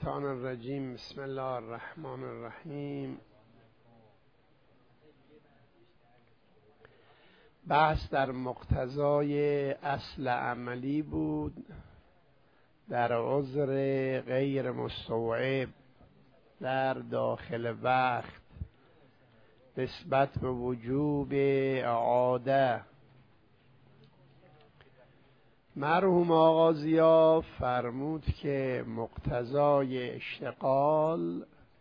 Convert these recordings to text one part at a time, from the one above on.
الشیطان الرجیم. بسم الله الرحمن الرحیم. بحث در مقتضای اصل عملی بود در عذر غیر مستوعب در داخل وقت نسبت به وجوب اعاده. مرحوم آقا ضیا فرمود که مقتضای اشتغال،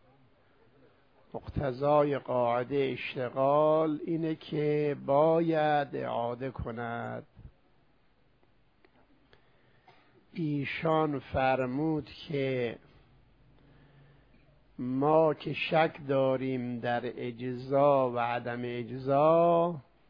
مقتضای قاعده اشتغال اینه که باید اعاده کند. ایشان فرمود که ما که شک داریم در اجزا و عدم اجزا،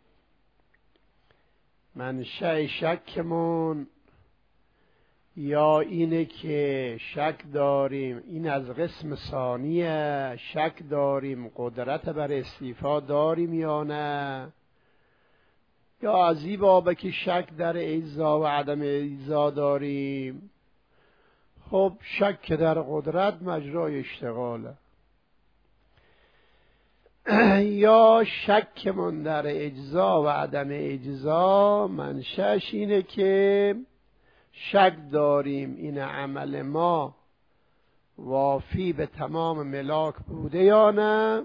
منشأ شکمون یا اینه که شک داریم، این از قسم ثانیه، شک داریم قدرت بر استیفا داریم یا نه، یا از این بابه که شک در اجزا و عدم اجزا داریم. خب شک در قدرت مجرای اشتغاله، یا شکمون در اجزا و عدم اجزا منشأش اینه که شک داریم این عمل ما وافی به تمام ملاک بوده یا نه.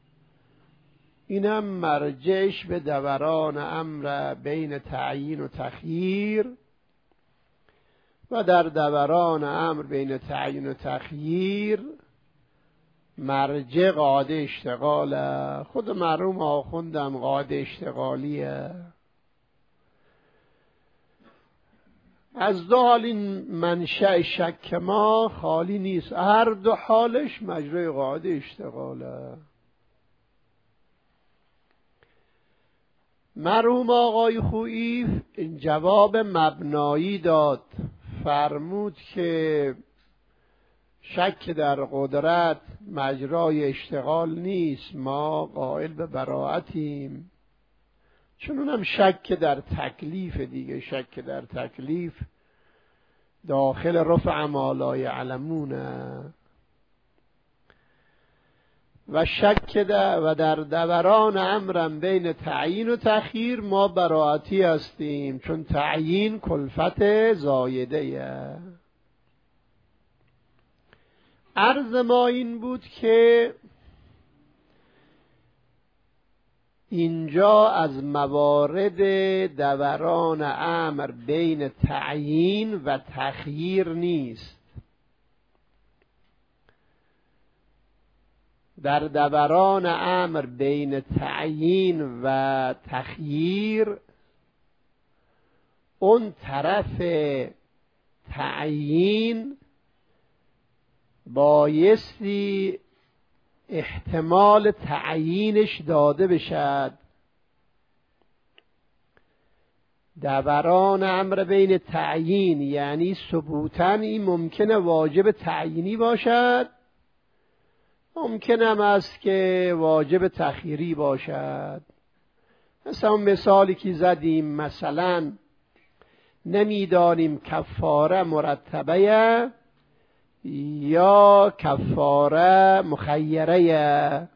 اینم مرجعش به دوران امر بین تعیین و تخییر، و در دوران امر بین تعیین و تخییر مرجع قاعده اشتغاله. خود مرحوم آخوندم قاعده اشتغالیه. از دو حال این منشأ شک ما خالی نیست، هر دو حالش مجرای قاعده اشتغاله. مرحوم آقای خویی جواب مبنایی داد، فرمود که شک در قدرت مجرای اشتغال نیست، ما قائل به براءتیم. چون اونم شک در تکلیف دیگه، شک در تکلیف داخل رفع ما لا یعلمونه. و شک و در دوران امرم بین تعیین و تخییر ما براءتی هستیم، چون تعیین کلفت زایده. عرض ما این بود که اینجا از موارد دوران امر بین تعیین و تخییر نیست. در دوران امر بین تعیین و تخییر اون طرف تعیین بایستی احتمال تعیینش داده بشد. دوران امر بین تعیین یعنی ثبوتاً این ممکنه واجب تعیینی باشد، ممکن هم است که واجب تخییری باشد. مثلا مثالی که زدیم، مثلا نمیدانیم کفاره مرتبه یا کفاره مخیره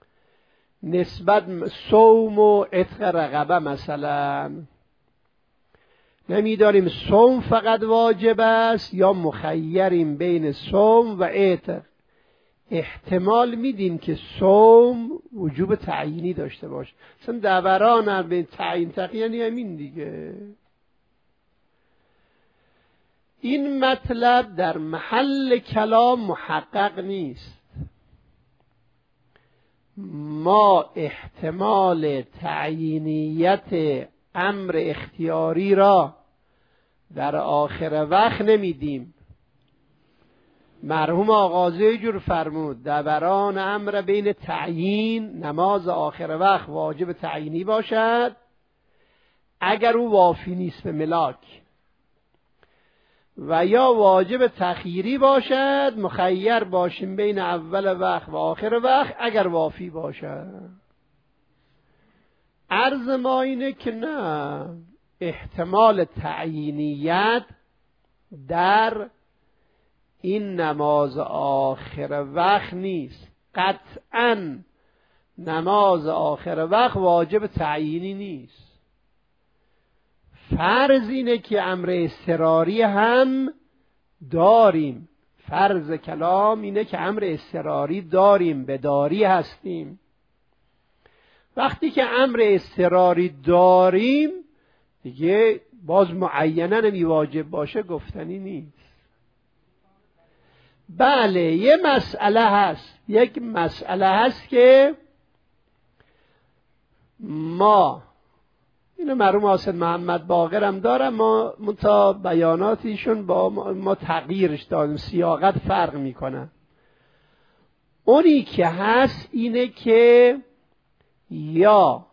نسبت صوم و عتق رقبه. مثلا نمیدانیم صوم فقط واجب است یا مخیریم بین صوم و عتق. احتمال میدیم که صوم وجوب تعیینی داشته باشه. مثلا دوران بین تعیین تخییر یعنی همین دیگه. این مطلب در محل کلام محقق نیست. ما احتمال تعیینیت امر اختیاری را در آخر وقت نمیدیم. مرحوم آغازی جور فرمود دوران امر بین تعیین نماز آخر وقت واجب تعیینی باشد اگر او وافی نیست به ملاک، و یا واجب تخییری باشد مخیر باشیم بین اول وقت و آخر وقت اگر وافی باشد. عرض ما اینه که نه، احتمال تعیینیت در این نماز آخر وقت نیست. قطعاً نماز آخر وقت واجب تعیینی نیست. فرض اینه که امر اضطراری هم داریم. فرض کلام اینه که امر اضطراری داریم، بداری هستیم. وقتی که امر اضطراری داریم دیگه باز معیناً نمی واجب باشه گفتنی نیست. بله یک مسئله هست که ما اینو مرحوم حسین محمد باقر هم دارم، ما تا بیاناتیشون با ما تغییرش دادیم، سیاقت فرق میکنه. اونی که هست اینه که یا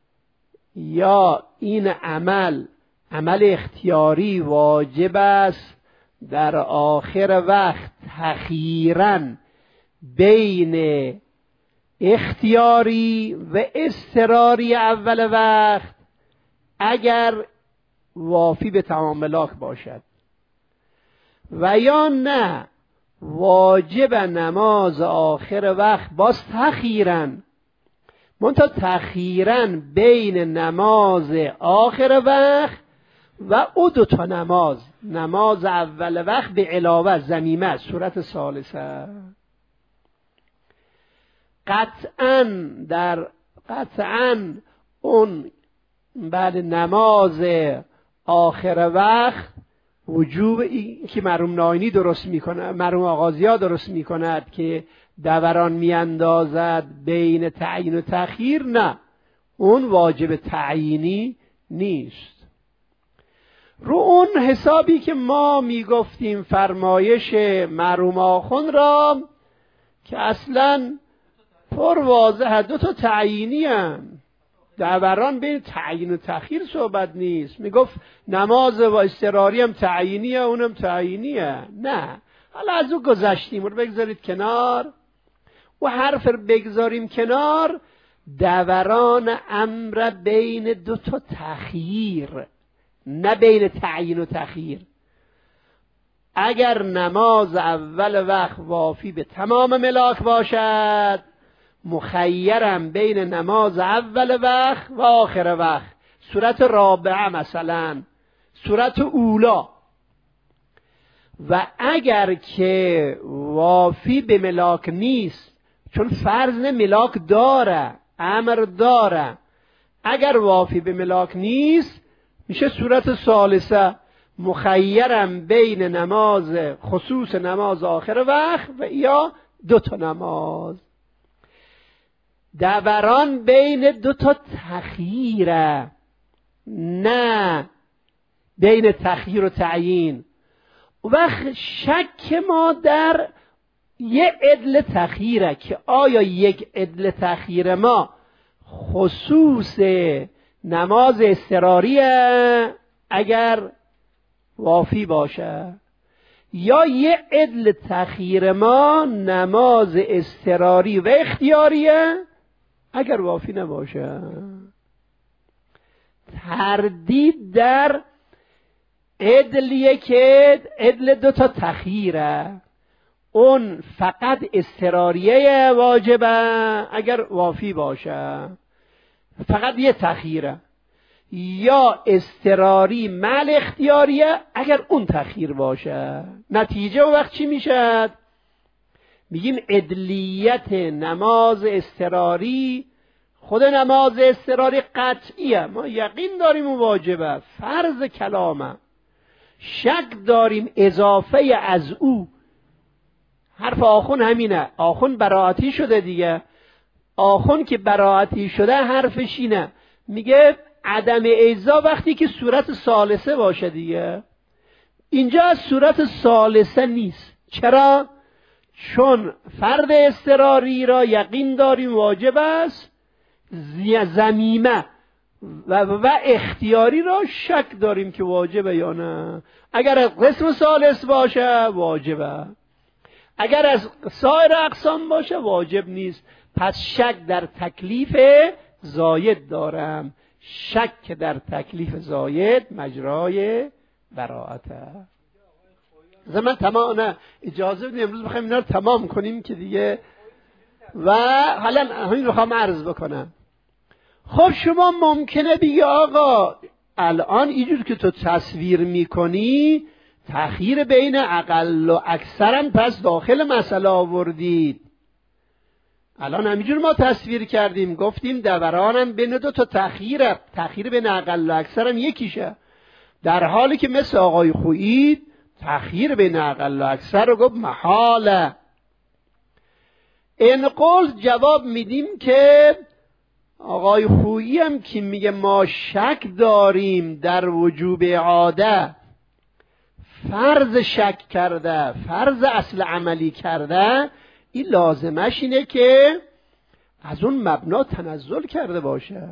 این عمل اختیاری واجب است در آخر وقت تخییراً بین اختیاری و اضطراری اول وقت اگر وافی به تمام ملاک باشد، و یا نه واجب نماز آخر وقت باز تخییراً، منتها تخییراً بین نماز آخر وقت و او دوتا نماز اول وقت به علاوه ضمیمه صورت ثالثه. قطعاً اون بعد نماز آخر وقت وجوب این که مرحوم ناینی درست میکنه، مرحوم آغازی‌ها درست میکند که دوران میاندازد بین تعیین و تأخیر، نه، اون واجب تعیینی نیست. رو اون حسابی که ما میگفتیم فرمایش مرحوم آخوند را که اصلاً پر واضحه دو تا تعیینی هم، دوران بین تعیین و تأخیر صحبت نیست. میگفت نماز و اضطراری هم تعیینیه، اونم تعیینیه. نه، حالا از اون گذشتیم، رو بگذارید کنار و حرف رو بگذاریم کنار. دوران امر بین دو تا تأخیر، نه بین تعیین و تأخیر. اگر نماز اول وقت وافی به تمام ملاک باشد، مخیرم بین نماز اول وقت و آخر وقت، صورت رابعه مثلا، صورت اولا. و اگر که وافی به ملاک نیست، چون فرض ملاک داره، امر داره، اگر وافی به ملاک نیست میشه صورت ثالثه، مخیرم بین نماز خصوص نماز آخر وقت و یا دو تا نماز. دوران بین دو تا تخییره، نه بین تخییر و تعیین. وقت شک ما در یک عدل تخییره که آیا یک عدل تخییر ما خصوص نماز اضطراریه اگر وافی باشه، یا یک عدل تخییر ما نماز اضطراری و اختیاریه اگر وافی نباشه. تردید در عدلیه که عدل دو تا تخییره، اون فقط اضطراریه واجبه اگر وافی باشه، فقط یه تخییره، یا اضطراری مع اختیاریه اگر اون تخییر باشه. نتیجه وقت چی میشه؟ میگیم عدلیت نماز اضطراری، خود نماز اضطراری قطعیه، ما یقین داریم و واجبه، فرض کلامه، شک داریم اضافه از او. حرف آخون همینه، آخون براعتی شده دیگه. آخون که براعتی شده حرفش اینه، میگه عدم اجزا وقتی که صورت ثالثه باشه دیگه. اینجا از صورت ثالثه نیست. چرا؟ چون فرد اضطراری را یقین داریم واجب است، ضمیمه و اختیاری را شک داریم که واجبه یا نه. اگر از قسم ثالث باشه واجبه، اگر از سایر اقسام باشه واجب نیست. پس شک در تکلیف زاید دارم، شک در تکلیف زاید مجرای براءته. نه اجازه بدید امروز بخوایم اینا رو تمام کنیم که دیگه. و حالا همین رو خواهم عرض بکنم. خب شما ممکنه بگی آقا الان اینجور که تو تصویر میکنی تأخیر بین اقل و اکثرم پس داخل مسئله آوردید. الان همینجور ما تصویر کردیم گفتیم دورانم بین دو تا تأخیر بین اقل و اکثرم یکیشه، در حالی که مثل آقای خویی تأخیر بین اقل و اکثر رو گفت محاله. این قول جواب میدیم که آقای خویی هم که میگه ما شک داریم در وجوب اعاده، فرض شک کرده، فرض اصل عملی کرده، این لازمش اینه که از اون مبنا تنزل کرده باشه.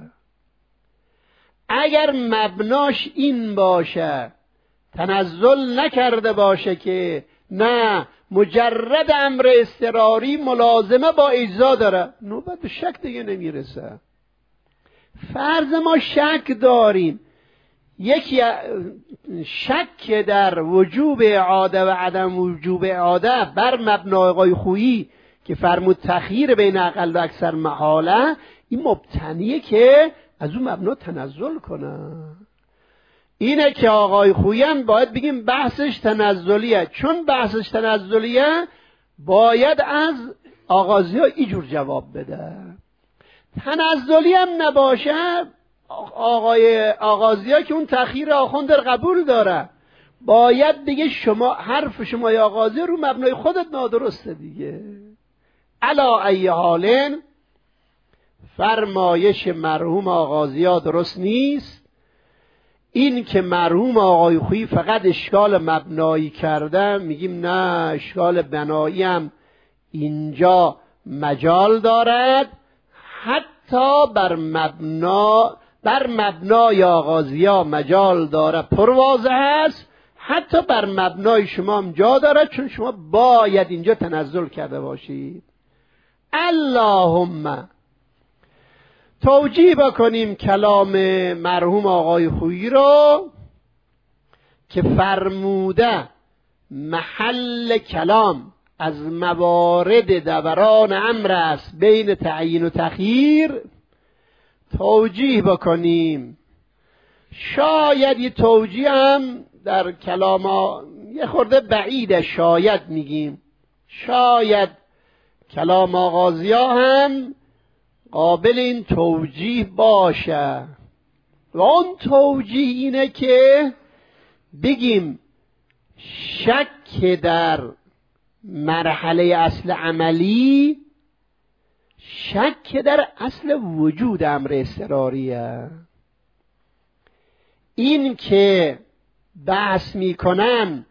اگر مبناش این باشه تنزل نکرده باشه که نه مجرد امر اضطراری ملازمه با اجزا داره، نوبت به شک دیگه نمیرسه. فرض ما شک داریم، یکی شک در وجوب اعاده و عدم وجوب اعاده بر مبنای آقای خویی که فرمود تأخیر بین اقل و اکثر محاله، این مبتنیه که از اون مبنا تنزل کنه. اینه که آقای خویی باید بگیم بحثش تنزلیه. چون بحثش تنزلیه باید از آغازی ها اینجور جواب بده. تنزلی هم نباشه آغازی ها که اون تأخیر آخوند در قبول داره، باید دیگه شما حرف شما یا آغازی رو مبنای خودت نادرسته دیگه. علا ای حالن فرمایش مرحوم آغازی ها درست نیست. این که مرحوم آقای خویی فقط اشکال مبنایی کرده، میگیم نه، اشکال بنایی هم اینجا مجال دارد، حتی بر مبنای آغازی ها مجال داره، پروازه هست، حتی بر مبنای شما هم جا داره، چون شما باید اینجا تنزل کرده باشید. اللهم توجیه بکنیم کلام مرحوم آقای خویی رو که فرموده محل کلام از موارد دوران امر است بین تعیین و تأخیر. توجیه بکنیم. شاید یه توجیه هم در کلام یه خورده بعیده، شاید میگیم شاید کلام آغازی ها هم قابل این توجیه باشه. و اون توجیه اینه که بگیم شک در مرحله اصل عملی، شک در اصل وجود امر اضطراریه. این که بحث میکنن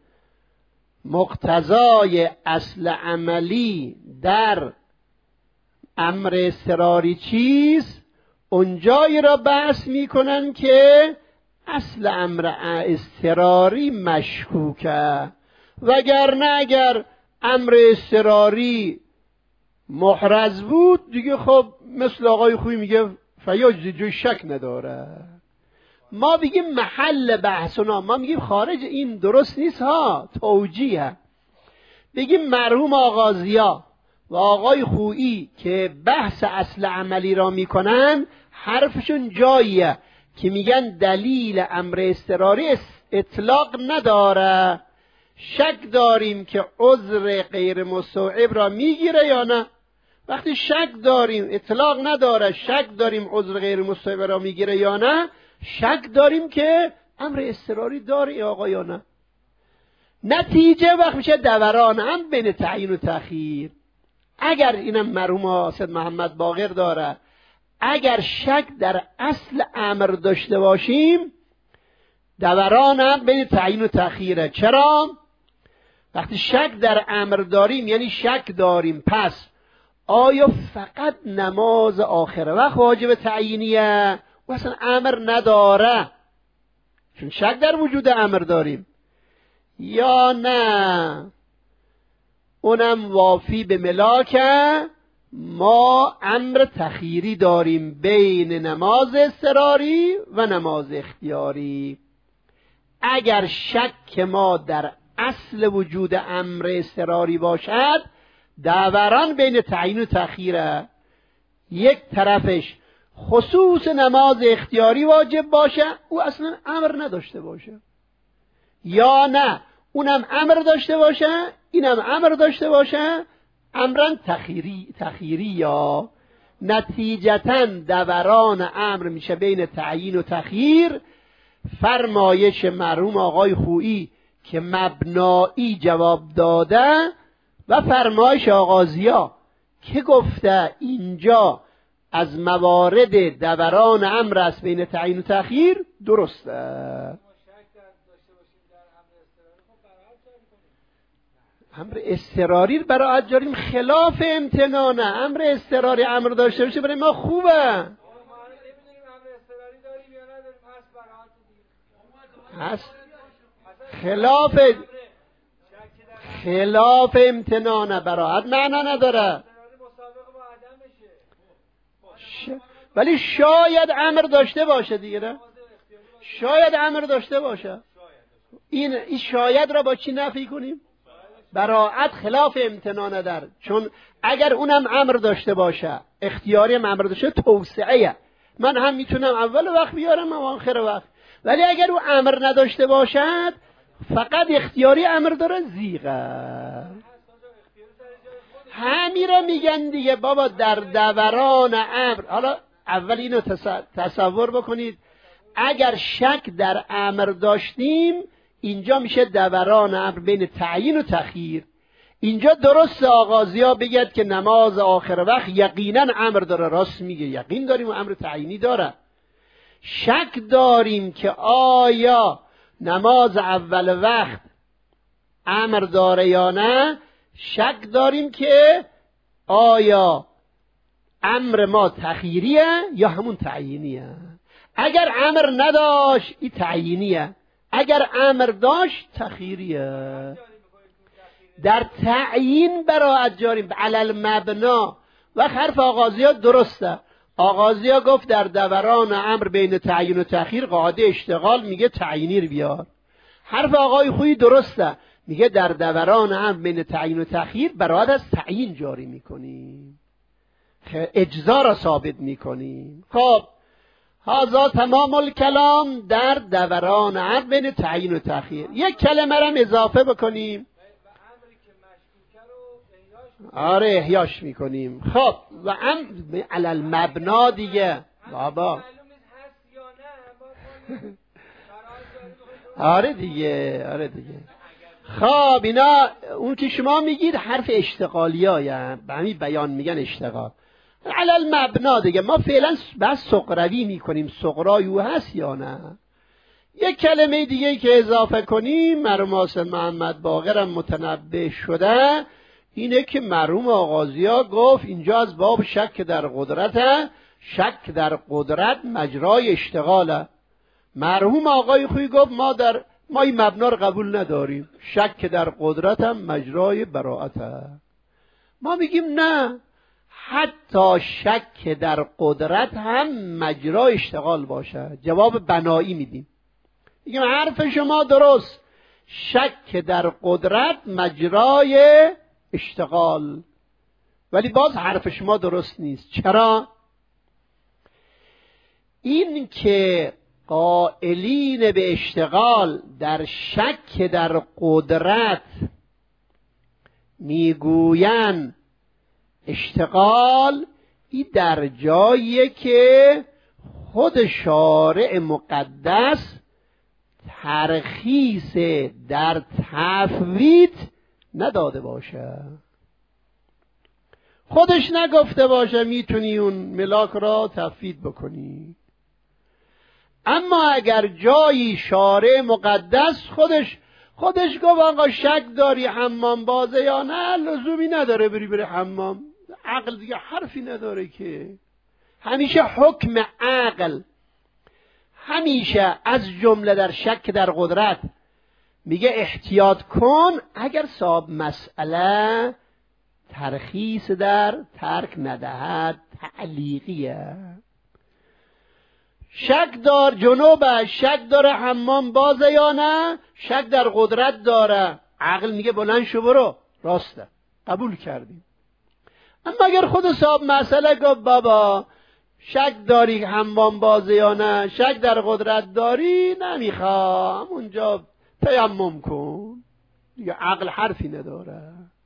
مقتضای اصل عملی در امر اضطراری چیست، اونجایی را بحث میکنن که اصل امر اضطراری مشکوکه، وگرنه اگر امر اضطراری محرز بود دیگه خب مثل آقای خویی میگه فیاجزی، جوی شک نداره. ما بگیم محل بحثنا، ما میگیم خارج این درست نیست ها، توجیه. بگیم مرحوم آغازیا و آقای خویی که بحث اصل عملی را میکنن حرفشون جاییه که میگن دلیل امر اضطراری اطلاق نداره، شک داریم که عذر غیر مستوعب را میگیره یا نه. وقتی شک داریم اطلاق نداره، شک داریم عذر غیر مستوعب را میگیره یا نه، شک داریم که امر اضطراری داره یا آقا یا نه. نتیجه وقت میشه دوران هم بین تعیین و تأخیر. اگر اینم مرحوم سید محمد باقر داره، اگر شک در اصل امر داشته باشیم دوران هم بین تعیین و تأخیره. چرا؟ وقتی شک در امر داریم یعنی شک داریم پس آیا فقط نماز آخر وقت واجب تعیینیه و اصلا امر نداره، چون شک در وجود امر داریم، یا نه اونم وافی به ملاکه ما امر تخییری داریم بین نماز اضطراری و نماز اختیاری. اگر شک ما در اصل وجود امر اضطراری باشد، دوران بین تعیین و تأخیره. یک طرفش خصوص نماز اختیاری واجب باشه، او اصلا امر نداشته باشه، یا نه اونم امر داشته باشه اینم امر داشته باشه، امرن تخیری یا نتیجتاً دوران امر میشه بین تعیین و تخییر. فرمایش مرحوم آقای خویی که مبنایی جواب داده و فرمایش آقا ضیا که گفته اینجا از موارد دوران امر است بین تعیین و تخییر درسته. امر اضطراری براعت جاریم خلاف امتنانه. امر اضطراری امر داشته باشه برای ما خوبه. هست خلاف امتنانه براعت معنا نداره. ولی شاید امر داشته باشه دیگه، نه؟ شاید امر داشته باشه. این شاید را با چی نفی کنیم؟ براعت خلاف امتنانه در، چون اگر اونم امر داشته باشه، اختیاری هم امر داشته، توسعه. من هم میتونم اول وقت بیارم و آخر وقت. ولی اگر او امر نداشته باشد، فقط اختیاری امر داره، زیغه. همین را میگن دیگه بابا در دوران امر. حالا اول اینو تصور بکنید، اگر شک در امر داشتیم اینجا میشه دوران امر بین تعیین و تخییر. اینجا درست آقا ضیا بگید که نماز آخر وقت یقینا امر داره، راست میگه، یقین داریم و امر تعیینی داره. شک داریم که آیا نماز اول وقت امر داره یا نه. شک داریم که آیا امر ما تخییریه یا همون تعیینیه. اگر امر نداشت این تعیینیه، اگر امر داشت تخییریه. در تعیین براعت جاریم علل مبنا. و حرف آقا ضیا درسته. آقا ضیا گفت در دوران امر بین تعیین و تخییر قاعده اشتغال میگه تعیینی رو بیار. حرف آقای خویی درسته، میگه در دوران امر بین تعیین و تخییر براعت از تعیین جاری میکنیم، اجزا را ثابت میکنیم. خب هذا تمام الکلام در دوران امر بین تعیین و تخییر. یک کلمه را اضافه بکنیم. آره احیاش میکنیم. خب و علل مبنا دیگه بابا. آره دیگه. خب اینا اون که شما میگید حرف اشتغالی ها، یعنی به همین بیان میگن اشتغال. علل مبنا دیگه. ما فعلا بس سقروی میکنیم، سقرایو هست یا نه. یک کلمه دیگه که اضافه کنیم، مرحوم حسین محمد باقرم متنبه شده، اینه که مرحوم آقا ضیا گفت اینجا از باب شک در قدرته. شک در قدرت مجرای اشتغاله. مرحوم آقای خویی گفت ما این مبنا رو قبول نداریم، شک در قدرت هم مجرای براعته. ما میگیم نه، حتی شک در قدرت هم مجرای اشتغال باشه. جواب بنایی میدیم، میگیم حرف شما درست، شک در قدرت مجرای اشتغال، ولی باز حرف شما درست نیست. چرا؟ این که قائلین به اشتغال در شک در قدرت میگوین اشتغال، این در جاییه که خود شارع مقدس ترخیص در تفویت نداده باشه، خودش نگفته باشه میتونی اون ملاک را تفویت بکنی. اما اگر جایی شارع مقدس خودش گفت آقا شک داری حمام بازه یا نه، لزومی نداره بری حمام. عقل دیگه حرفی نداره که. همیشه حکم عقل همیشه از جمله در شک در قدرت میگه احتیاط کن اگر صاحب مسئله ترخیص در ترک ندهد، تعلیقیه. شک دار جنوبه، شک داره حمام بازه یا نه، شک در قدرت داره. عقل میگه بلند شو برو، راسته، قبول کردیم. اما اگر خود صاحب مسئله گفت بابا شک داری حمام بازه یا نه، شک در قدرت داری، نمیخوام اونجا تیمم کن، دیگه عقل حرفی نداره.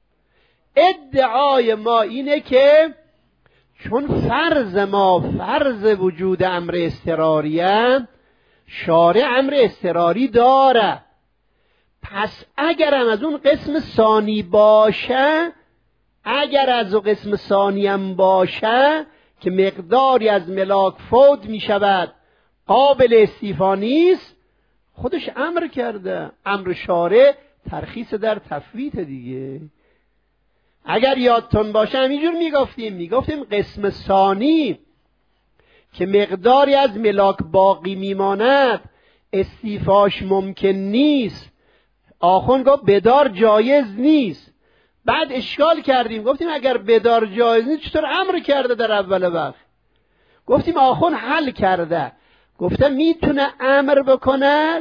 ادعای ما اینه که چون فرض ما فرض وجود امر اضطراریه، شارع امر اضطراری داره، پس اگرم از اون قسم ثانی باشه، اگر از اون قسم ثانی هم باشه که مقداری از ملاک فوت می شود، قابل استیفا نیست، خودش امر کرده. امر شارع ترخیص در تفویت دیگه. اگر یادتون باشه همینجور میگفتیم قسم ثانی که مقداری از ملاک باقی میماند، استیفاش ممکن نیست، آخوند گفت بدار جایز نیست. بعد اشکال کردیم، گفتیم اگر بدار جایز نیست چطور امر کرده در اول وقت؟ گفتیم آخوند حل کرده، گفته میتونه امر بکنه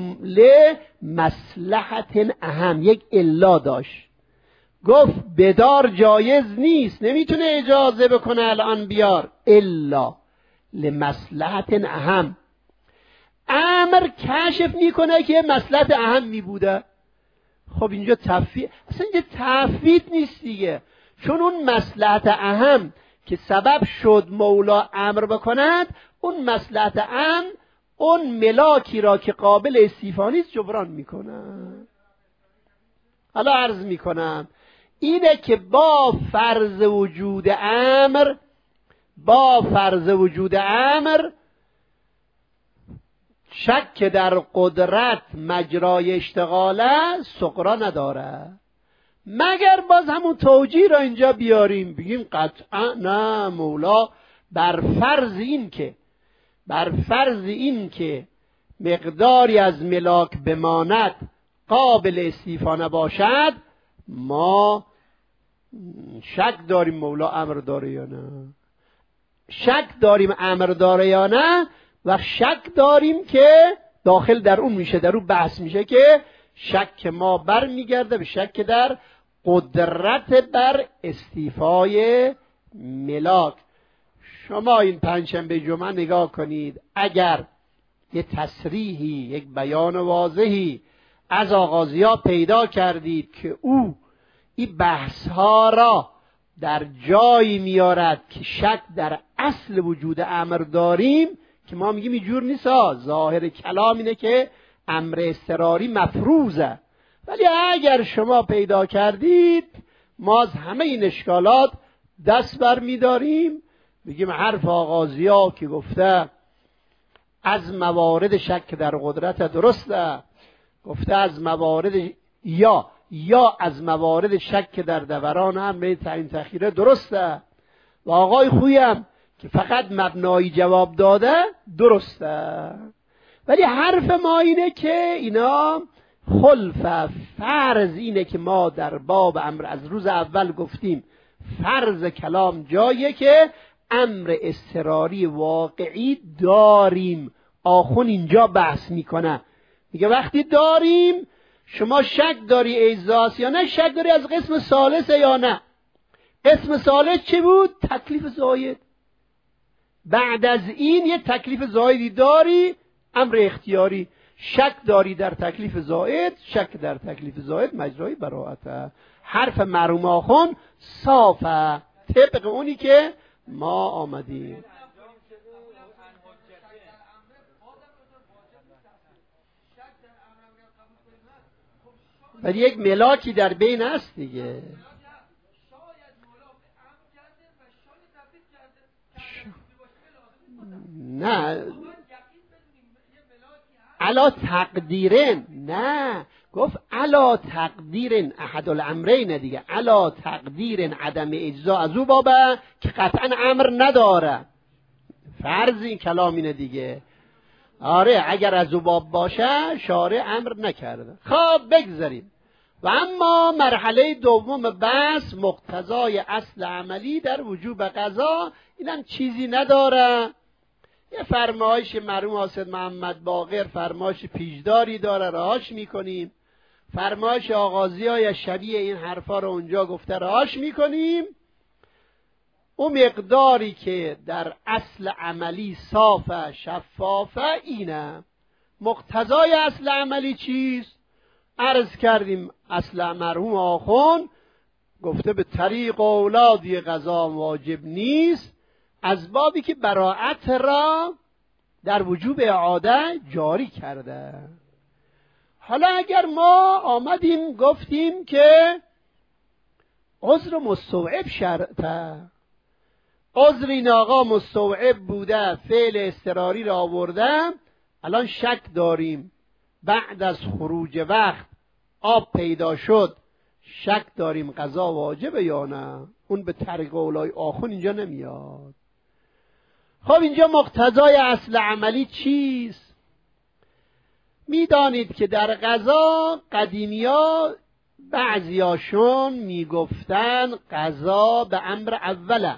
لمصلحت اهم، یک الا داشت، گفت بدار جایز نیست، نمیتونه اجازه بکنه الان بیار، الا لمصلحت اهم. امر کشف میکنه که مصلحت اهم میبوده. خب اینجا تفویض، اصلا اینجا تفویض نیست دیگه، چون اون مصلحت اهم که سبب شد مولا امر بکند، اون مصلحت اهم اون ملاکی را که قابل استیفا نیست جبران میکنه. حالا عرض میکنم اینه که با فرض وجود امر شک در قدرت مجرای اشتغاله سقرا نداره، مگر باز همون توجیه را اینجا بیاریم بگیم قطعا نه، مولا بر فرض این که مقداری از ملاک بماند قابل استیفا نباشد، ما شک داریم مولا امر داره یا نه، شک داریم امر داره یا نه، و شک داریم که داخل در اون میشه، در اون بحث میشه که شک ما بر میگرده به شک در قدرت بر استیفای ملاک. شما این پنجشنبه جمعه نگاه کنید، اگر یه تصریحی، یک بیان واضحی از آغازیا پیدا کردید که او این بحث ها را در جایی میارد که شک در اصل وجود امر داریم، که ما میگیم اینجور نیست، ظاهر کلام اینه که امر اضطراری مفروضه، ولی اگر شما پیدا کردید ما از همه این اشکالات دست بر میداریم، بگیم حرف آغازیا که گفته از موارد شک در قدرت درسته، گفته از موارد یا از موارد شک در دوران امر تعیین تأخیره درسته، و آقای خویم که فقط مبنایی جواب داده درسته. ولی حرف ما اینه که اینا خلف فرض اینه که ما در باب امر از روز اول گفتیم فرض کلام جاییه که امر اضطراری واقعی داریم. آخون اینجا بحث میکنه، میگه وقتی داریم شما شک داری اجزاست یا نه، شک داری از قسم ثالثه یا نه. قسم ثالث چه بود؟ تکلیف زاید. بعد از این یه تکلیف زایدی داری، امر اختیاری. شک داری در تکلیف زاید، شک در تکلیف زاید مجرای براءته. حرف مرحوم آخوند صافه طبق اونی که ما آمدیم. ولی یک ملاکی در بین هست دیگه. نه علا تقدیرن، نه گفت علا تقدیرن احد الامرین دیگه، علا تقدیرن عدم اجزا از او بابه که قطعا امر نداره. فرض این کلام اینه دیگه. آره اگر از او باب باشه شارع امر نکرده. خب بگذاریم. و اما مرحله دوم بحث مقتضای اصل عملی در وجوب قضا، اینم چیزی نداره. یه فرمایش مرحوم حاسد محمد باقر فرمایش پیشداری داره، رهاش میکنیم. فرمایش آغازی های شبیه این حرفا رو اونجا گفته رهاش میکنیم. اون مقداری که در اصل عملی صافه شفافه اینه. مقتضای اصل عملی چیست؟ عرض کردیم اصل مرحوم آخوند گفته به طریق اولادی قضا واجب نیست، از بابی که براءت را در وجوب اعاده جاری کرده. حالا اگر ما آمدیم گفتیم که عذر مستوعب شرطه، عذر این آقا مستوعب بوده، فعل اضطراری را آورده، الان شک داریم بعد از خروج وقت آب پیدا شد، شک داریم قضا واجبه یا نه. اون به طریق اولای آخون اینجا نمیاد. خب اینجا مقتضای اصل عملی چیست؟ میدانید که در قضا قدیمیا بعضیاشون میگفتن قضا به امر اوله،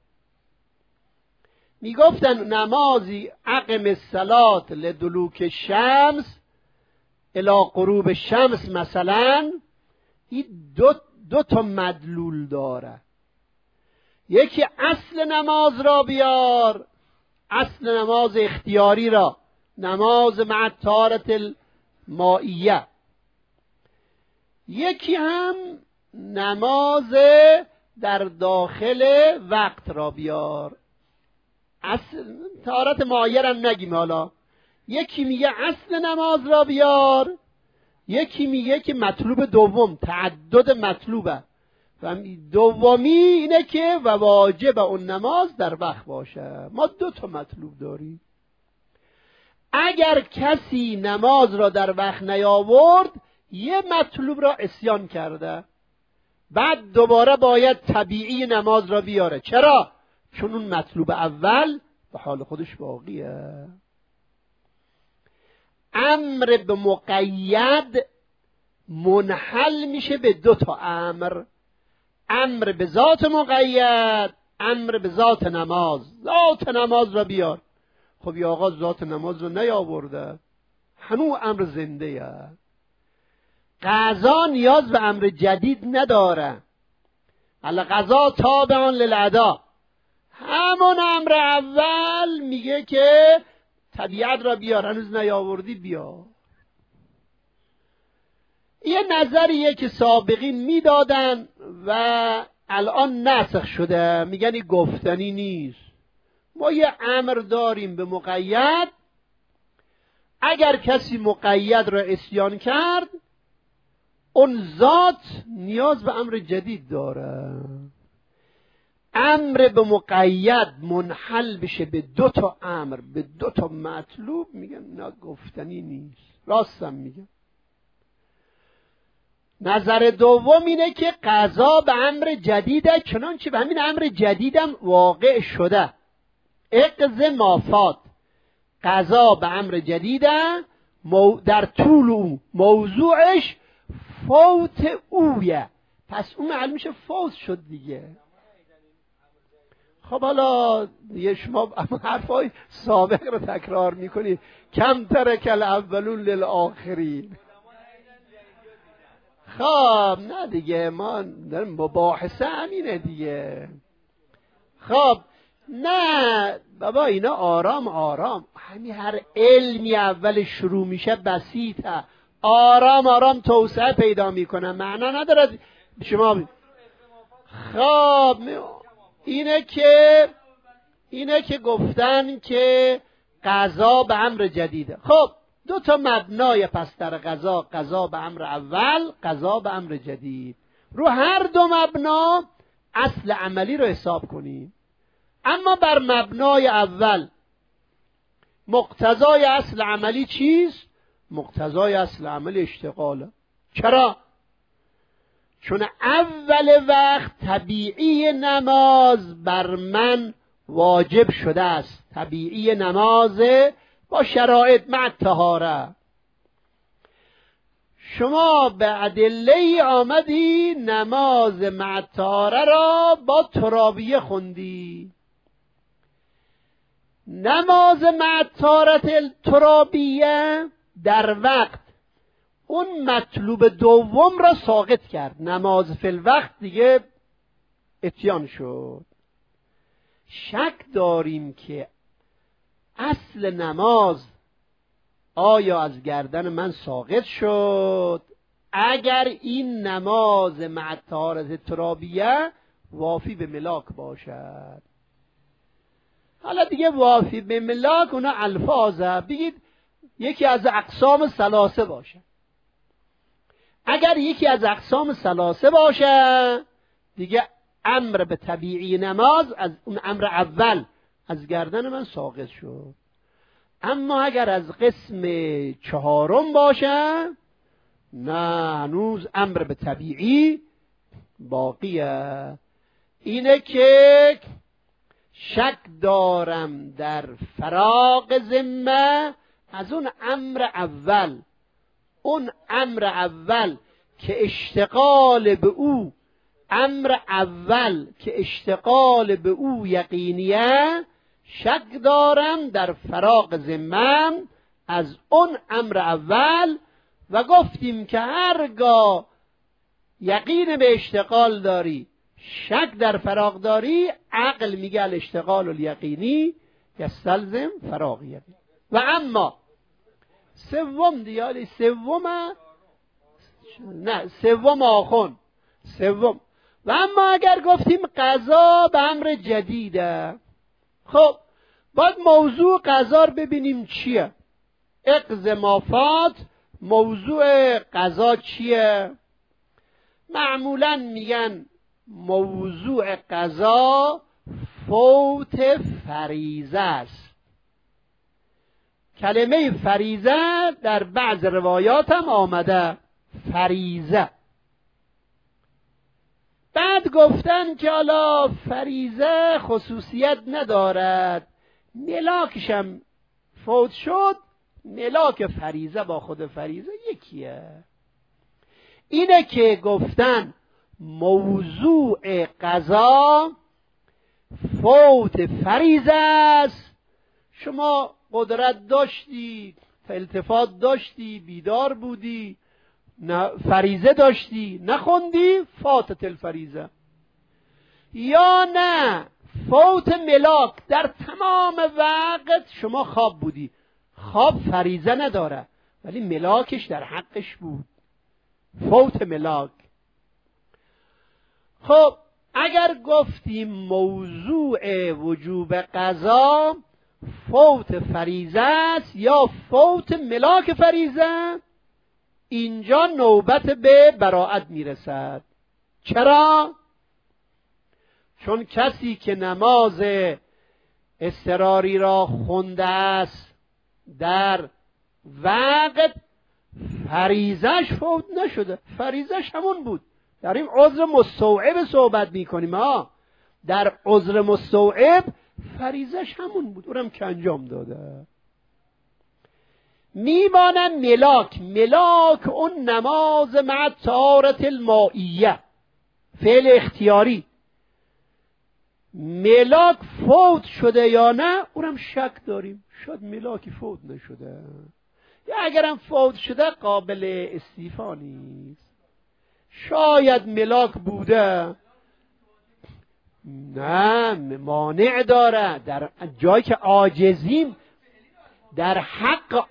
میگفتن نمازی اقم الصلاة لدلوک الشمس الی غروب الشمس مثلا، این دو تا مدلول داره. یکی اصل نماز را بیار، اصل نماز اختیاری را، نماز مع الطهارة المائیه. یکی هم نماز در داخل وقت را بیار، اصل طهارت مائیه را نگیم. حالا یکی میگه اصل نماز را بیار، یکی میگه که مطلوب دوم تعدد مطلوبه و دومی اینه که و واجب اون نماز در وقت باشه. ما دو تا مطلوب داریم. اگر کسی نماز را در وقت نیاورد یه مطلوب را عصیان کرده، بعد دوباره باید طبیعی نماز را بیاره. چرا؟ چون اون مطلوب اول به حال خودش باقیه. امر به مقید منحل میشه به دو تا امر، امر به ذات مقید، امر به ذات نماز. ذات نماز را بیار. خب یا آقا ذات نماز رو نیاورده، هنوز امر زنده یه. قضا نیاز به امر جدید نداره. القضا تابع للاداء، همون امر اول میگه که طبیعت را بیار، هنوز نیاوردی بیار. یه نظریه که سابقین میدادن و الان نسخ شده، میگن این گفتنی نیست. ما یه امر داریم به مقید، اگر کسی مقید را عصیان کرد اون ذات نیاز به امر جدید داره. امر به مقید منحل بشه به دو تا امر، به دو تا مطلوب، میگن نه گفتنی نیست. راستم میگن. نظر دوم اینه که قضا به امر جدیده، چنانچه به همین امر جدیدم واقع شده. اقض مافات، قضا به امر جدیده، در طول او موضوعش فوت اویه، پس اون معلوم میشه فوت شد دیگه. خب حالا دیگه شما حرفای سابق رو تکرار میکنید، کم ترک الاولون للآخرین. خب نه دیگه، ما داریم مباحثه همینه دیگه. خب نه بابا، اینا آرام آرام، همین هر علمی اول شروع میشه بسیطه، آرام آرام توسعه پیدا میکنه، معنا نداره شما. خب اینه که گفتن که قضا به امر جدیده. خب دو تا مبنای پس در قضا، قضا به امر اول، قضا به امر جدید. رو هر دو مبنا اصل عملی رو حساب کنیم. اما بر مبنای اول مقتضای اصل عملی چیست؟ مقتضای اصل عملی اشتغاله. چرا؟ چون اول وقت طبیعی نماز بر من واجب شده است، طبیعی نماز با شرایط مع طهاره. شما به ادله آمدی نماز مع طهاره را با ترابیه خوندی. نماز مع طهارت ترابیه در وقت اون مطلوب دوم را ساقط کرد. نماز فی الوقت دیگه اتیان شد. شک داریم که اصل نماز آیا از گردن من ساقط شد؟ اگر این نماز مع طهارت ترابیه وافی به ملاک باشد. حالا دیگه وافی به ملاک اونا الفاظه، بگید یکی از اقسام ثلاثه باشه. اگر یکی از اقسام ثلاثه باشه دیگه امر به طبیعی نماز از اون امر اول از گردن من ساقط شد. اما اگر از قسم چهارم باشه نه، هنوز امر به طبیعی باقیه. اینه که شک دارم در فراغ ذمه از اون امر اول. اون امر اول که اشتغال به او، امر اول که اشتغال به او یقینیه، شک دارم در فراغ ذمم از اون امر اول. و گفتیم که هرگاه یقین به اشتغال داری، شک در فراغ داری، عقل میگه الاشتغال الیقینی یستلزم فراغ یقین. و اما سوم دیالی سوم آخون سوم. و اما اگر گفتیم قضا به امر جدیده، خب باید موضوع قضا رو ببینیم چیه. اقض ما فات، موضوع قضا چیه؟ معمولا میگن موضوع قضا فوت فریضه است. کلمه فریضه در بعض روایات هم آمده، فریضه. بعد گفتن که حالا فریضه خصوصیت ندارد، ملاکش هم فوت شد، ملاک فریضه با خود فریضه یکیه. اینه که گفتن موضوع قضا فوت فریضه است. شما قدرت داشتی، التفات داشتی، بیدار بودی، فریضه داشتی نخوندی، فاتت الفریضه. یا نه فوت ملاک، در تمام وقت شما خواب بودی، خواب فریضه نداره ولی ملاکش در حقش بود، فوت ملاک. خب اگر گفتیم موضوع وجوب قضا فوت فریضه است یا فوت ملاک فریضه، اینجا نوبت به براءت میرسد. چرا؟ چون کسی که نماز اضطراری را خونده است در وقت، فریضش فوت نشده، فریضش همون بود. در این عذر مستوعب صحبت میکنیم ها، در عذر مستوعب فریضش همون بود، اونم که انجام داده. میمانم ملاک اون نماز مع طهارت المائیه، فعل اختیاری. ملاک فوت شده یا نه اونم شک داریم، شاید ملاکی فوت نشده، یا اگرم فوت شده قابل استیفا نیست. شاید ملاک بوده، نه مانع داره. در جایی که عاجزیم، در حق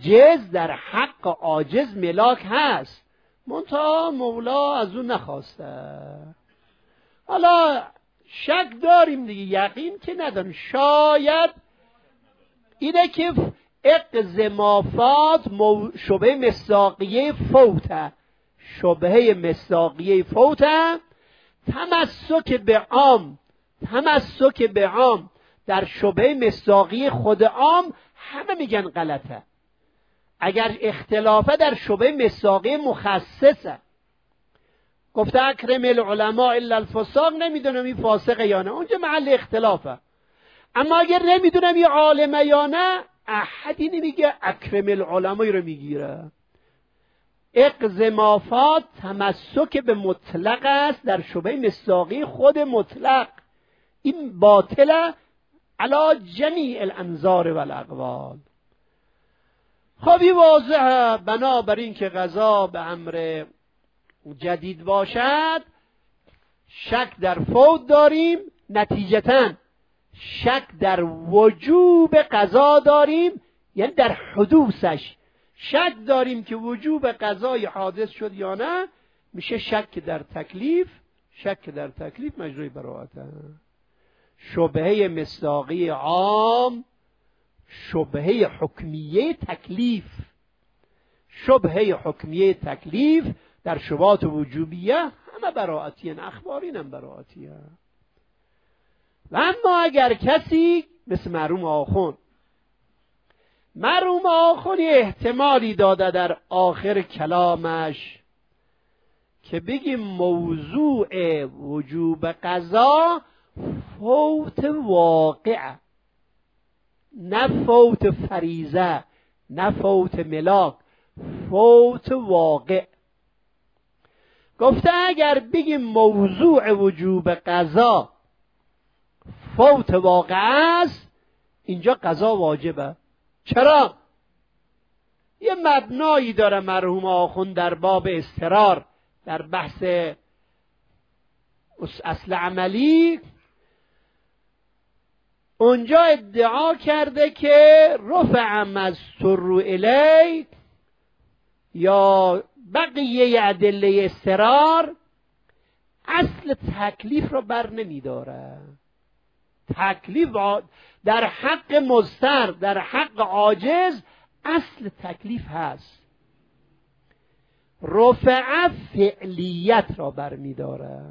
عاجز ملاک هست، منتها مولا از اون نخواسته. حالا شک داریم دیگه، یقین که نداریم. شاید اینه که اقض ما فات شبهه مصداقیه فوته، شبهه مصداقیه فوته. تمسک به عام در شبهه مصداقیه خود عام همه میگن غلطه. اگر اختلافه در شبهه مصداقیه مخصصه، گفته اکرم العلماء الا الفساق، نمیدونم این فاسقه یا نه، اونجا محل اختلافه. اما اگر نمیدونم این عالمه یا نه، احدی نمیگه اکرم العلماء رو میگیره. اقض ما فات تمسک به مطلق است در شبهه مصداقی خود مطلق. این باطله علی جمیع الانظار و الاقوال. خب این واضحه. بنابراین که قضا به امر جدید باشد شک در فوت داریم، نتیجتاً شک در وجوب قضا داریم، یعنی در حدوثش شک داریم که وجوب قضای حادث شد یا نه، میشه شک در تکلیف. شک در تکلیف مجروح براءته. شبهه مصداقی عام، شبهه حکمیه تکلیف. شبهه حکمیه تکلیف در شبهات وجوبیه همه براءتی، اخبارین هم براءتیه. و اما اگر کسی مثل مرحوم آخوند احتمالی داده در آخر کلامش که بگیم موضوع وجوب قضا فوت واقع، نه فوت فریضه، نه فوت ملاک، فوت واقع. گفته اگر بگیم موضوع وجوب قضا فوت واقع است، اینجا قضا واجبه. چرا؟ یه مبنایی داره مرحوم آخوند در باب اضطرار در بحث اصل عملی. اونجا ادعا کرده که رفع مضطر الیه یا بقیه ادله اضطرار اصل تکلیف رو بر نمیداره. تکلیف در حق مضطر، در حق عاجز اصل تکلیف هست. رفع فعلیت را بر میداره.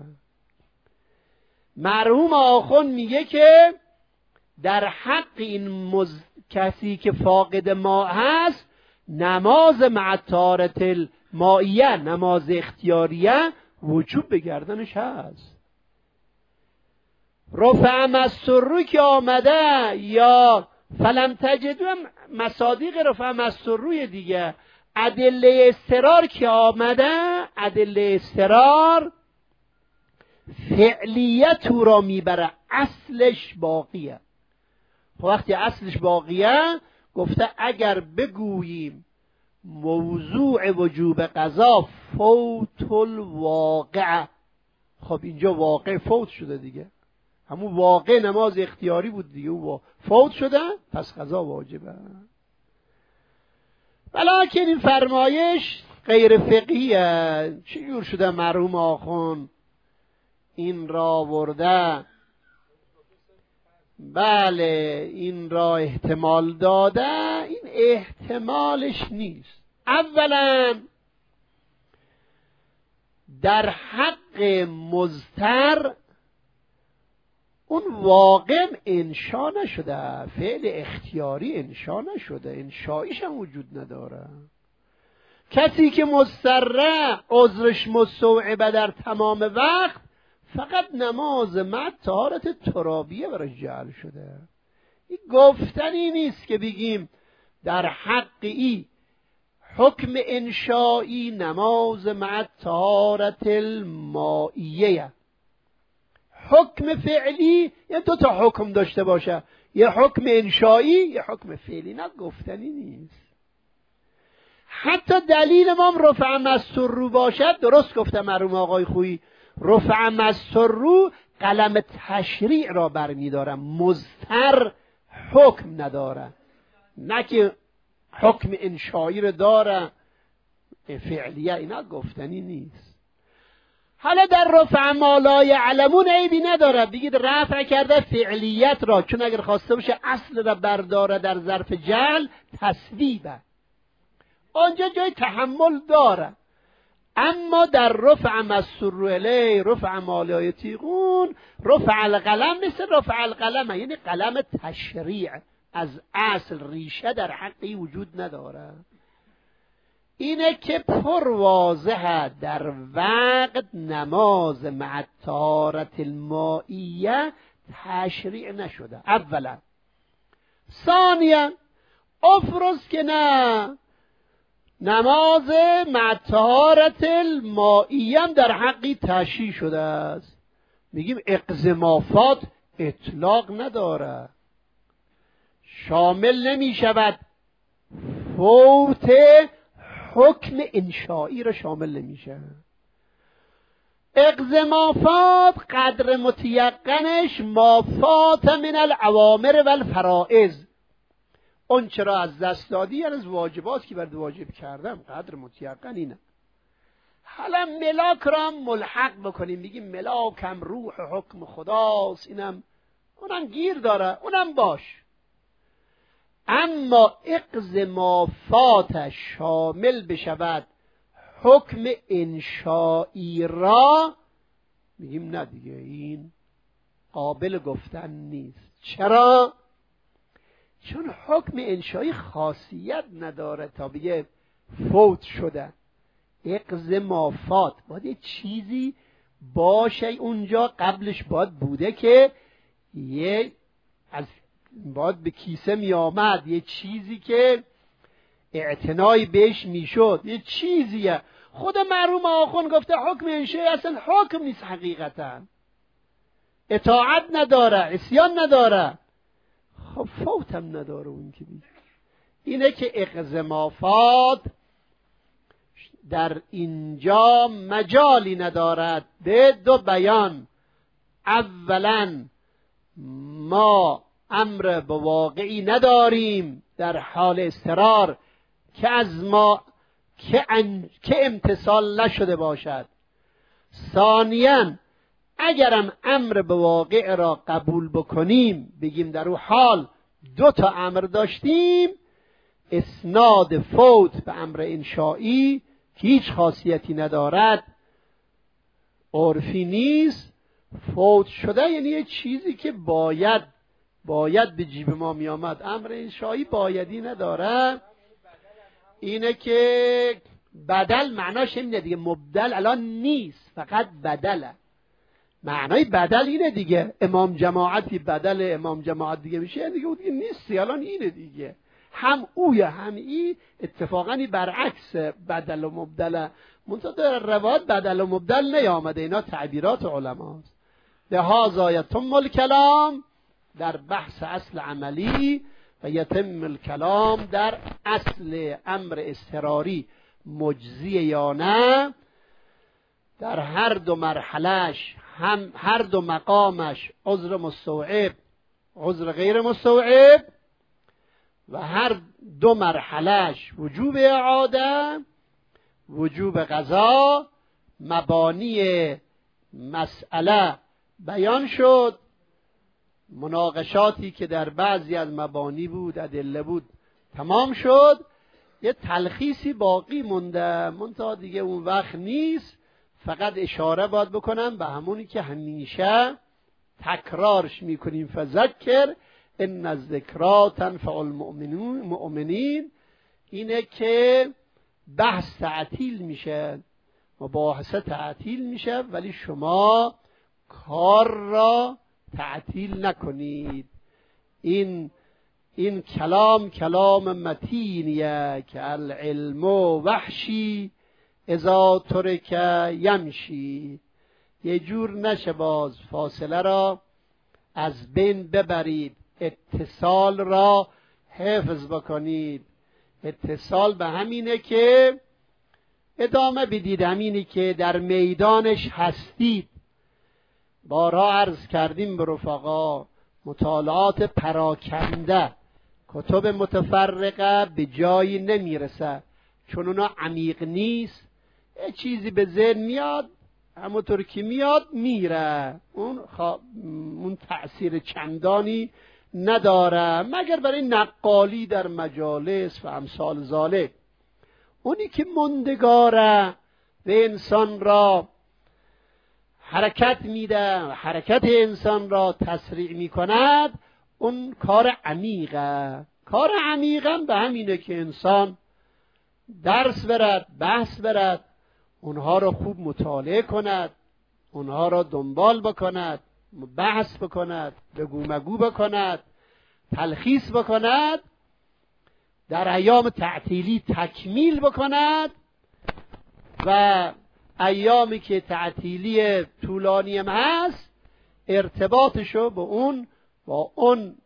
مرحوم آخوند میگه که در حق این کسی که فاقد ماء هست، نماز مع طهارت المائیه، نماز اختیاریه وجوب به گردنش هست. رفع مضطر که آمده یا فلم تجدو مصادیق رفع مضطر دیگه. ادله اضطرار که آمده، ادله اضطرار فعلیت او را میبره، اصلش باقیه. وقتی اصلش باقیه گفته اگر بگوییم موضوع وجوب قضا فوت الواقع، خب اینجا واقع فوت شده دیگه، همون واقع نماز اختیاری بود دیگه، او فوت شده پس قضا واجبه. ولیکن این فرمایش غیر فقهیه. چجور شده مرحوم آخوند این را ورده؟ بله این را احتمال داده. این احتمالش نیست. اولا در حق مضطر اون واقع انشا نشده، فعل اختیاری انشا نشده، انشاییش هم وجود نداره. کسی که مضطره عذرش مستوعبه در تمام وقت، فقط نماز مع طهارت ترابیه برای جعل شده. این گفتنی نیست که بگیم در حقی حکم انشایی نماز مع طهارت المائیه. حکم فعلی یه دو تا حکم داشته باشه، یه حکم انشایی یه حکم فعلی. نه گفتنی نیست. حتی دلیل ما رفع مضطر باشد، درست گفته مرحوم آقای خویی، رفع مضطر قلم تشریع را برمی‌داره، مضطر حکم نداره، نه که حکم انشایی را داره فعلیه. اینا گفتنی نیست. حالا در رفع ما لا یعلمون عیبی نداره، بگید رفع کرده فعلیت را، چون اگر خواسته باشه اصل را برداره در ظرف جعل تصویبه، آنجا جای تحمل داره. اما در رفع مضطر الیه، رفع ما لا یطیقون، رفع القلم مثل رفع القلم، یعنی قلم تشریع از اصل ریشه در حقی وجود نداره. اینه که پر واضحه در وقت نماز مع طهارت المائیه تشریع نشده. اولا. ثانیا افرض که نه، نماز مع طهارت المائیه در حقی تشریع شده است. میگیم اقزمافات اطلاق نداره، شامل نمی شود فوت حکم انشایی را شامل نمیشه. اقض مافات قدر متیقنش مافات من العوامر و الفرائض، اون چرا از دست دادی یعنی از واجبات که برد واجب کردم قدر متیقن اینه. حالا ملاک را هم ملحق بکنیم، بگیم ملاکم روح حکم خداست، اینم اونم گیر داره، اونم باش. اما اقض مافاتش شامل بشود حکم انشایی را، میگیم نه دیگه این قابل گفتن نیست. چرا؟ چون حکم انشایی خاصیت نداره تا بگه فوت شده. اقض مافات باید یه چیزی باشه اونجا، قبلش باید بوده که یه از باید به کیسه می آمد، یه چیزی که اعتنایی بهش میشد، یه چیزیه. خود مرحوم آخوند گفته حکم انشایی اصلا حکم نیست، حقیقتا اطاعت نداره، عصیان نداره. خب فوت هم نداره اون که دیگه. اینه که اقض مافات در اینجا مجالی ندارد به دو بیان. اولا ما امر به واقعی نداریم در حال اضطرار که از ما که امتصال نشده باشد. ثانیاً اگرم امر به واقع را قبول بکنیم، بگیم در اون حال دو تا امر داشتیم، اسناد فوت به امر انشایی که هیچ خاصیتی ندارد، عرفی نیست، فوت شده یعنی یه چیزی که باید به جیب ما می آمد. امر انشایی بایدی نداره. اینه که بدل معناش اینه دیگه، مبدل الان نیست، فقط بدله. معنای بدل اینه دیگه، امام جماعتی بدل امام جماعت دیگه میشه دیگه، اون دیگه نیستی، الان اینه دیگه، هم اویه هم ای. اتفاقا برعکس بدل و مبدل، منتها در روایت بدل و مبدل نیامده، اینا تعبیرات علماست. لهذا یتم الکلام در بحث اصل عملی و یتم الکلام در اصل امر اضطراری مجزی یا نه. در هر دو مرحلهش هم هر دو مقامش عذر مستوعب عذر غیر مستوعب، و هر دو مرحلهش وجوب اعاده وجوب قضا. مبانی مسئله بیان شد، مناقشاتی که در بعضی از مبانی بود، ادله بود، تمام شد. یه تلخیصی باقی مونده، منتها دیگه اون وقت نیست. فقط اشاره باید بکنم به همونی که همیشه تکرارش میکنیم، فذکر ان الذکری تنفع المؤمنین. اینه که بحث تعطیل میشه، مباحثه تعطیل میشه، ولی شما کار را تعطیل نکنید. این کلام متینیه که العلم وحشی اذا ترک یمشی. یه جور نشه باز فاصله را از بین ببرید، اتصال را حفظ بکنید. اتصال به همینه که ادامه بدید، همینی که در میدانش هستید. بارها عرض کردیم به رفقا، مطالعات پراکنده، کتب متفرقه به جایی نمیرسه، چون اونا عمیق نیست. یه چیزی به ذهن میاد، همونطور که میاد میره، اون تأثیر چندانی نداره، مگر برای نقالی در مجالس و امثال ذالک. اونی که مندگاره به انسان را حرکت میده، حرکت انسان را تسریع میکند، اون کار عمیقه. کار عمیقه به همینه که انسان درس برد، بحث برد، اونها را خوب مطالعه کند، اونها را دنبال بکند، بحث بکند، بگو مگو بکند، تلخیص بکند، در ایام تعطیلی تکمیل بکند، و ایامی که تعطیلی طولانی هم هست ارتباطشو با اون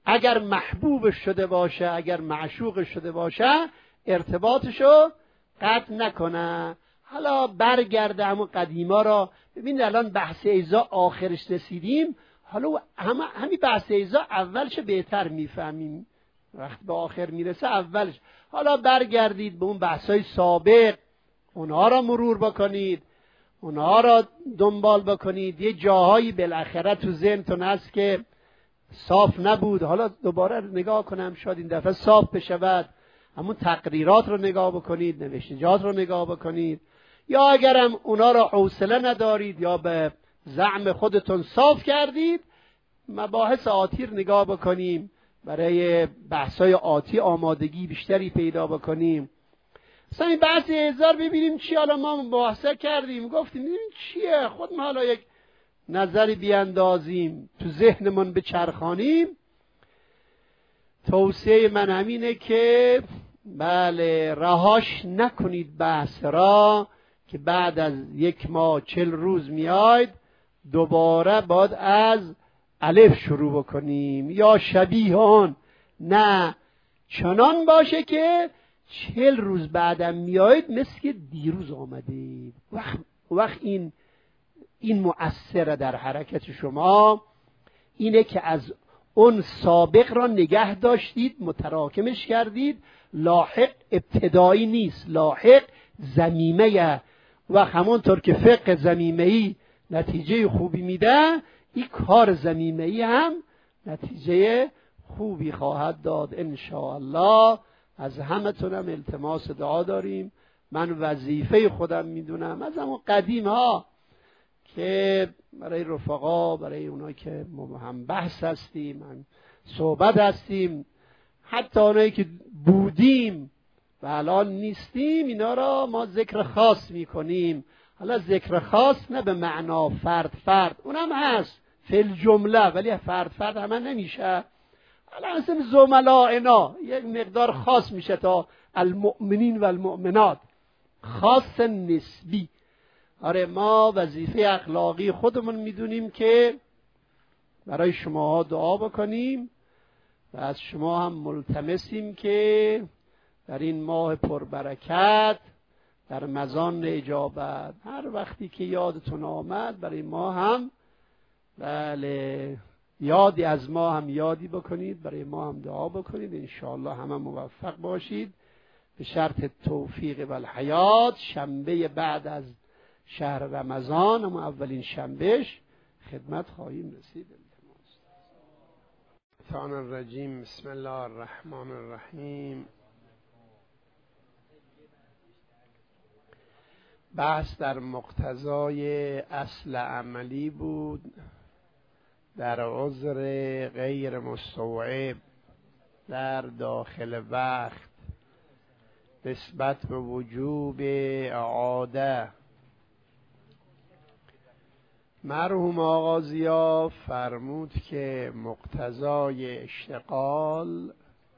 اگر محبوب شده باشه، اگر معشوق شده باشه، ارتباطشو قطع نکنه. حالا برگرده همون قدیما را ببین. الان بحث ایزا آخرش رسیدیم، حالا همین بحث ایزا اولش بهتر میفهمیم، وقتی به آخر میرسه اولش. حالا برگردید به اون بحثای سابق، اونها را مرور بکنید، اونها را دنبال بکنید. یه جاهایی بالاخره تو ذهنتون هست که صاف نبود، حالا دوباره نگاه کنم شاید این دفعه صاف بشود. همون تقریرات رو نگاه بکنید، نوشتجات رو نگاه بکنید، یا اگرم اونا را حوصله ندارید یا به زعم خودتون صاف کردید، مباحث آتی رو نگاه بکنیم، برای بحثای آتی آمادگی بیشتری پیدا بکنیم. مثلا این بحث هزار ببینیم چی. حالا ما مباحثه کردیم، گفتیم ببینیم چیه، خودمون حالا یک نظری بیاندازیم، تو ذهنمون بچرخانیم. توصیه من همینه که بله، رهاش نکنید بحث را، که بعد از 1 ماه 40 روز میاید دوباره باید از الف شروع بکنیم، یا شبیه آن. نه، چنان باشه که 40 روز بعدم میاید مثل که دیروز آمدید. وقت این مؤثر در حرکت شما اینه که از اون سابق را نگه داشتید، متراکمش کردید. لاحق ابتدایی نیست، لاحق ضمیمه. و همونطور که فقه ضمیمه‌ای نتیجه خوبی میده، این کار ضمیمه‌ای هم نتیجه خوبی خواهد داد ان شاء الله. از همتونم التماس دعا داریم. من وظیفه خودم میدونم از همون قدیم ها که برای رفقا، برای اونایی که هم بحث هستیم، هم صحبت هستیم، حتی اونایی که بودیم و الان نیستیم، اینا را ما ذکر خاص میکنیم. حالا ذکر خاص نه به معنا فرد، اونم هست فی الجمله، ولی فرد همه نمیشه. حالا اصلا زملائنا یک مقدار خاص میشه تا المؤمنین و المؤمنات، خاص نسبی. آره، ما وظیفه اخلاقی خودمون میدونیم که برای شماها دعا بکنیم و از شما هم ملتمسیم که در این ماه پربرکت، در مزان اجابت، هر وقتی که یادتون آمد برای ما هم بله یادی از ما هم یادی بکنید، برای ما هم دعا بکنید. انشاءالله همه موفق باشید به شرط توفیق و الحیات. شنبه بعد از شهر رمضان، اما اولین شنبهش خدمت خواهیم رسید. الشیطان الرجیم. بسم الله الرحمن الرحیم. بحث در مقتضای اصل عملی بود، در عذر غیر مستوعب در داخل وقت، نسبت به وجوب اعاده. مرحوم آقا ضیا فرمود که مقتضای اشتغال،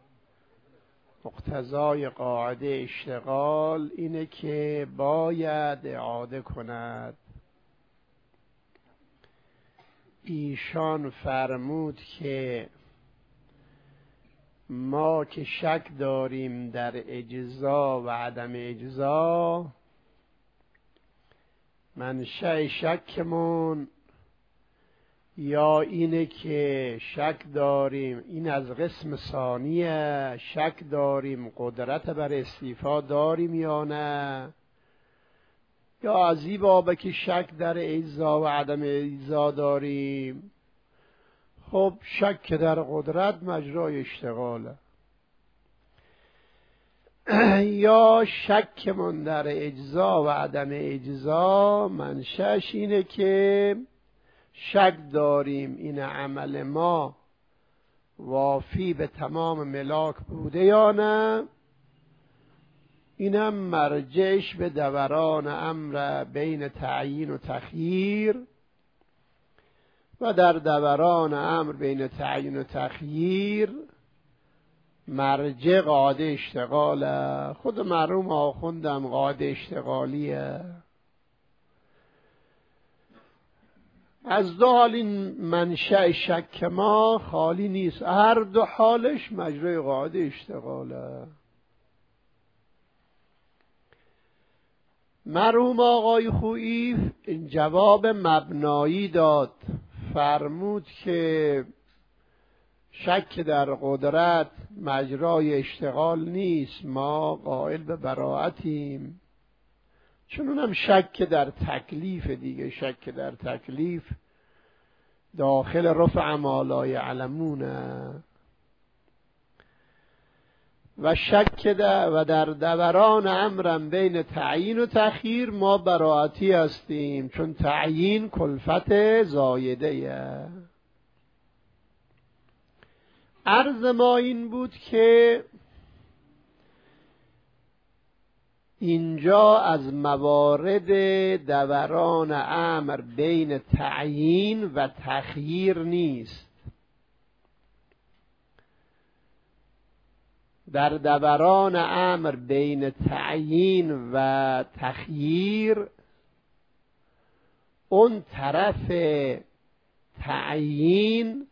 مقتضای قاعده اشتغال اینه که باید اعاده کند. ایشان فرمود که ما که شک داریم در اجزا و عدم اجزا، منشأ شکمون یا اینه که شک داریم، این از قسم ثانیه، شک داریم قدرت بر استیفا داریم یا نه، یا از این بابه که شک در اجزا و عدم اجزا داریم. خب شک در قدرت مجرای اشتغاله، یا شکمون در اجزا و عدم اجزا منشأش اینه که شک داریم این عمل ما وافی به تمام ملاک بوده یا نه. اینم مرجعش به دوران امر بین تعیین و تخییر، و در دوران امر بین تعیین و تخییر مرجع قاعده اشتغاله. خود مرحوم آخوندم قاعده اشتغالیه. از دو حال این منشأ شک ما خالی نیست، هر دو حالش مجرای قاعده اشتغاله. مرحوم آقای خویی جواب مبنایی داد، فرمود که شک در قدرت مجرای اشتغال نیست، ما قائل به براءتیم. چون اونم شک در تکلیف دیگه، شک در تکلیف داخل رفع ما لا یعلمونه. و شک و در دوران امرم بین تعیین و تخییر ما براءتی هستیم، چون تعیین کلفت زایده. عرض ما این بود که اینجا از موارد دوران امر بین تعیین و تخییر نیست. در دوران امر بین تعیین و تخییر اون طرف تعیین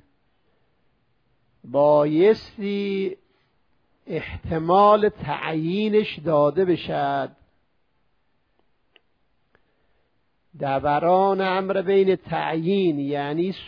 بایستی احتمال تعیینش داده بشد. دوران امر بین تعیین یعنی